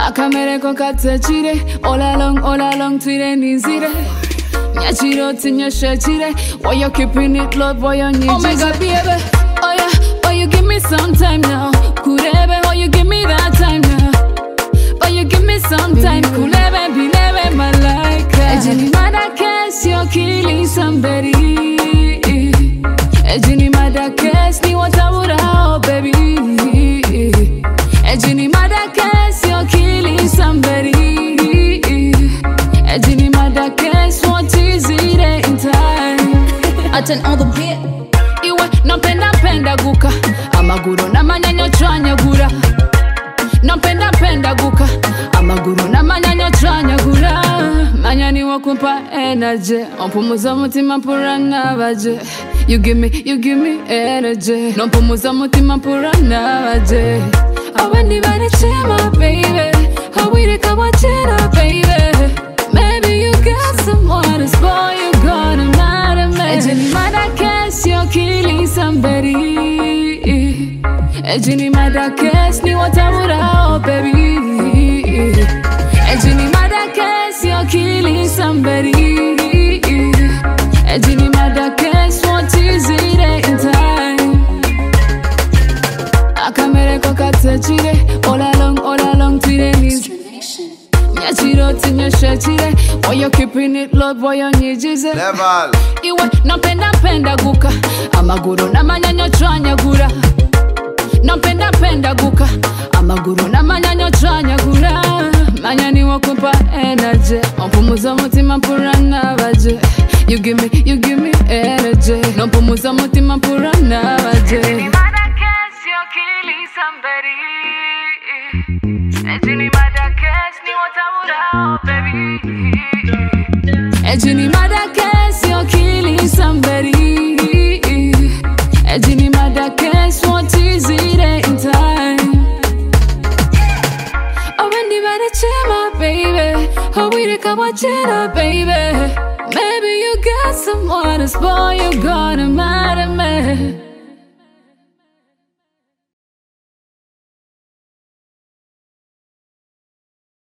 Akamere ko katachire, all along, twire nizire. Nyachiro tinyo shachire, why you keeping it low, boy on you? Oh my God, baby, oh yeah, why you give me some time now? Kurebe, why you give me that time now? Why you give me some time? Kurebe, be never my like. Ejini madakes, you're killing somebody. Ejini madakes, ni watawura, oh baby. Ejini madakes, you're killing somebody. Ejini madakes, what is it in time? I turn on the beat. Iwe napenda guka, amaguru na manyanyo chanya gura. Napenda guka, amaguru na manyanyo chanya gura. Manyani wakumpa energy, ompumuza mutima purana baje. You give me energy, nompumuza mutima purana baje. I went even a chema, baby. How we the kawachena, baby. Maybe you got someone to spoil, you got a mad at me. Ejini madakes, you're killing somebody. Ejini madakes, ni watawura, oh baby. Ejini madakes, you're killing somebody. Ejini madakes, what is it in time? Akamere ko katachire, all along, twire nizire. Nyachiro tinyo shachire, why you keeping it low, boy on you jize. Level. Iwe napenda guka, amaguru na manyanyo chanya gura. Napenda guka, amaguru na manyanyo chanya gura. Manyani wakumpa energy, ompumuza mutima purana baje. You give me energy, nompumuza mutima purana baje. Ejini madakes, you're killing somebody. Ejini madakes, ni watawura, oh baby. Ejini madakes, you're killing somebody. Ejini madakes, what is it in time? Oh, when the bad chema, baby. Oh, we the kawachena, baby. Maybe you got someone to spoil, you got him.